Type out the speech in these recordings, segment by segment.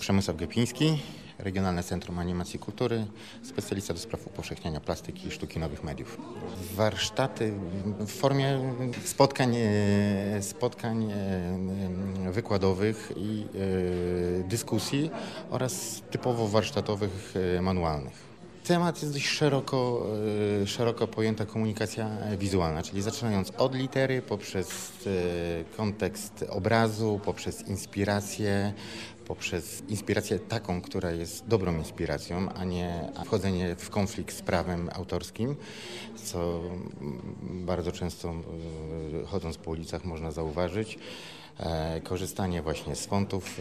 Przemysław Gepiński, Regionalne Centrum Animacji i Kultury, specjalista do spraw upowszechniania plastyki i sztuki nowych mediów. Warsztaty w formie spotkań wykładowych i dyskusji oraz typowo warsztatowych, manualnych. Temat jest dość szeroko pojęta komunikacja wizualna, czyli zaczynając od litery, poprzez kontekst obrazu, poprzez inspirację taką, która jest dobrą inspiracją, a nie wchodzenie w konflikt z prawem autorskim, co bardzo często chodząc po ulicach można zauważyć. Korzystanie właśnie z fontów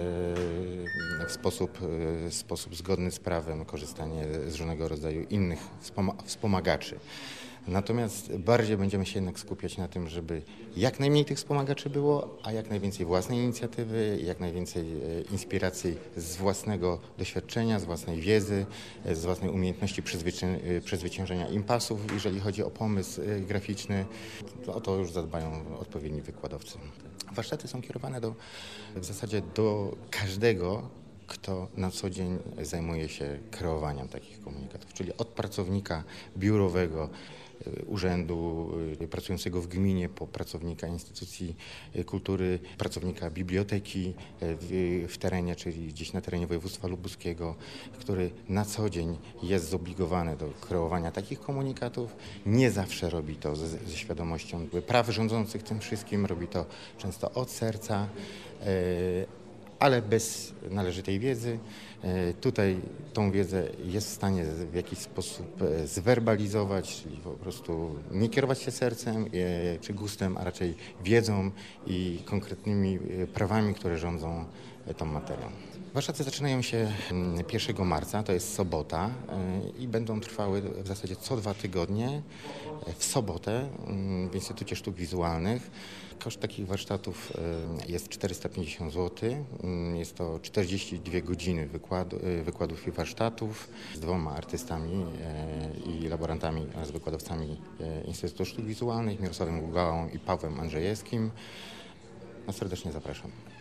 w sposób zgodny z prawem, korzystanie z różnego rodzaju innych wspomagaczy. Natomiast bardziej będziemy się jednak skupiać na tym, żeby jak najmniej tych wspomagaczy było, a jak najwięcej własnej inicjatywy, jak najwięcej inspiracji z własnego doświadczenia, z własnej wiedzy, z własnej umiejętności przezwyciężenia impasów, jeżeli chodzi o pomysł graficzny. O to już zadbają odpowiedni wykładowcy. Warsztaty są kierowane w zasadzie do każdego, kto na co dzień zajmuje się kreowaniem takich komunikatów, czyli od pracownika biurowego, urzędu, pracującego w gminie, po pracownika instytucji kultury, pracownika biblioteki w terenie, czyli gdzieś na terenie województwa lubuskiego, który na co dzień jest zobligowany do kreowania takich komunikatów. Nie zawsze robi to ze świadomością praw rządzących tym wszystkim, robi to często od serca, ale bez należytej wiedzy. Tutaj tą wiedzę jest w stanie w jakiś sposób zwerbalizować, czyli po prostu nie kierować się sercem czy gustem, a raczej wiedzą i konkretnymi prawami, które rządzą tą materią. Warsztaty zaczynają się 1 marca, to jest sobota i będą trwały w zasadzie co 2 tygodnie w sobotę w Instytucie Sztuk Wizualnych. Koszt takich warsztatów jest 450 zł. Jest to 42 godziny wykładów i warsztatów z 2 artystami i laborantami oraz wykładowcami Instytutu Sztuk Wizualnych, Mirosławem Gugałą i Pawłem Andrzejewskim. Serdecznie zapraszam.